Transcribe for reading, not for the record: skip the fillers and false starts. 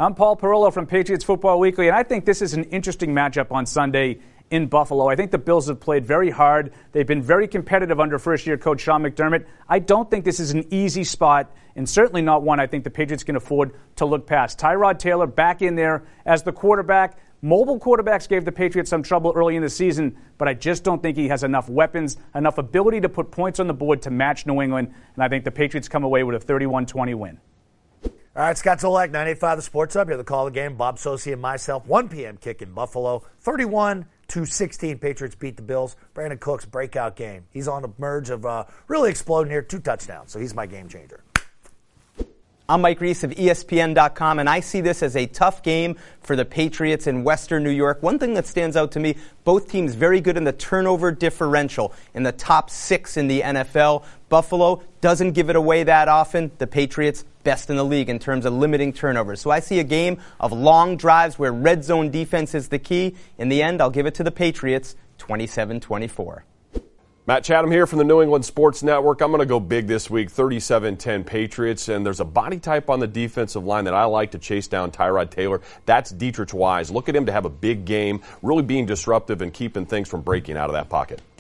I'm Paul Perillo from Patriots Football Weekly, and I think this is an interesting matchup on Sunday in Buffalo. I think the Bills have played very hard. They've been very competitive under first-year coach Sean McDermott. I don't think this is an easy spot, and certainly not one I think the Patriots can afford to look past. Tyrod Taylor back in there as the quarterback. Mobile quarterbacks gave the Patriots some trouble early in the season, but I just don't think he has enough weapons, enough ability to put points on the board to match New England, and I think the Patriots come away with a 31-20 win. All right, Scott Zolak, 98.5 The Sports Hub. You're the call of the game. Bob Sosi and myself. 1 p.m. kick in Buffalo. 31-16. Patriots beat the Bills. Brandon Cooks, breakout game. He's on the merge of really exploding here. 2 touchdowns, so he's my game changer. I'm Mike Reese of ESPN.com, and I see this as a tough game for the Patriots in Western New York. One thing that stands out to me, both teams very good in the turnover differential, in the top 6 in the NFL. Buffalo doesn't give it away that often. The Patriots, best in the league in terms of limiting turnovers. So I see a game of long drives where red zone defense is the key. In the end, I'll give it to the Patriots, 27-24. Matt Chatham here from the New England Sports Network. I'm going to go big this week, 37-10 Patriots, and there's a body type on the defensive line that I like to chase down Tyrod Taylor. That's Dietrich Wise. Look at him to have a big game, really being disruptive and keeping things from breaking out of that pocket.